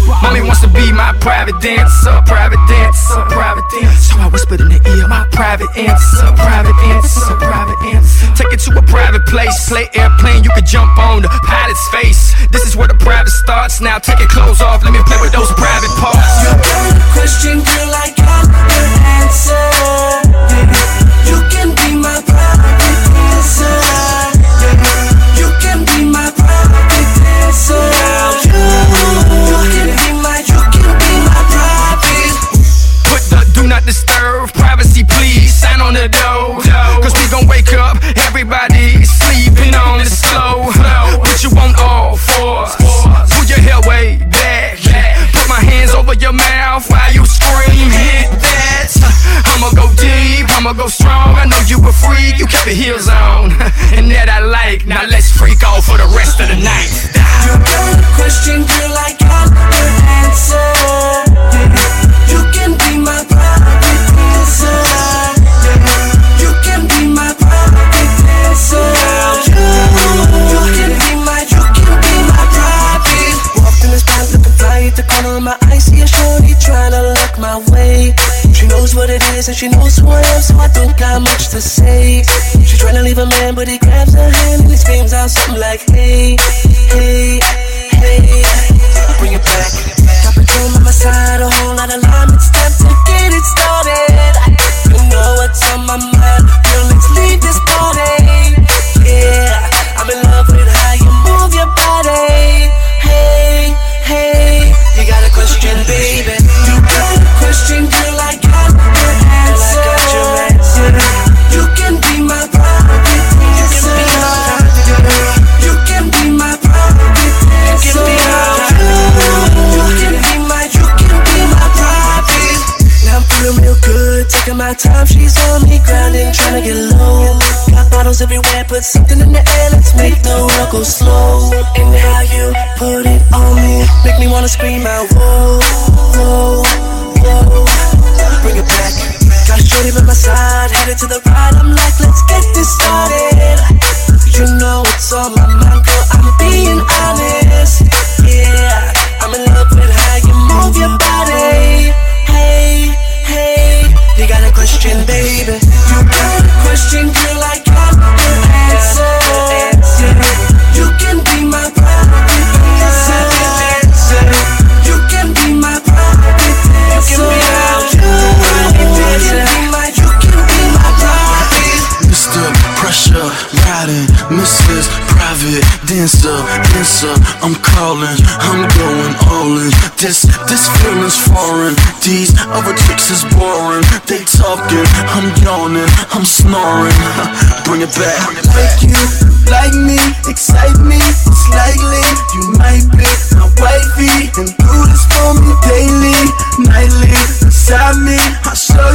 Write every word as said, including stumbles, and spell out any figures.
Mommy wants to be my private dancer, private dancer, private dancer. So I whispered in the ear, my private answer, private answer, private answer. Take it to a private place, play airplane, you can jump on the pilot's face. This is where the private starts. Now take your clothes off, let me play with those private parts. You got a question, girl, I got the answer. You can be my private dancer. You can be my private dancer. You, you can be my, you can be my private. Put the do not disturb, privacy please, sign on the door. Cause we gon' wake up, everybody sleeping on the slow. Put you on all fours, pull your hair way back. Put my hands over your mouth while you scream, hit that. I'ma go deep, I'ma go strong. I know you a freak, you kept your heels on. And that I like, now let's freak off for the rest of the night. You got a question, girl, I got the answer. You can be my private dancer. You can be my private dancer. You, you can be my, you can be my private. Walked in the spot looking fly at the corner of my eye. See a shorty tryna look my way. She knows what it is and she knows who I am, so I don't got much to say. She tryna leave a man, but he grabs her hand and he screams out something like, hey, hey, hey. Bring it back. Got Patron on my side, a whole lot of lime. It's time to get it started. You know what's on my mind, girl, let's leave this party. Yeah, I'm in love with how you move your body. Hey, hey, you got a question, baby. You got a question, girl, I got the answer. Girl, I got your answer. You can be my private dancer. You can be my private dancer. You can be my, you can be my private. Now I'm feeling real good, taking my time. She's on me, grinding, trying to get low. Got bottles everywhere, put something in the air. Let's make the world go slow. And how you put it on me, make me wanna scream out, whoa, whoa, whoa. Bring it back. Got a shorty by my side, headed to the right. I'm like, let's get this started. You know what's on my mind, girl, I'm being honest. Yeah, I'm in love with how you move your body. Hey, hey, you got a question, baby. You got a question, girl, I got the answer. You can be my private dancer. You can be my private dancer. You can be my, you can be my private. Mister Pressure, riding, Missus Private Dancer, dancer, I'm calling, I'm going all in. This, this feeling's foreign, these other chicks is boring. They talking, I'm yawning, I'm snoring. Bring it back. Like you, like me, excite me slightly. You might be my wifey and do this for me daily, nightly. Beside me, I'll show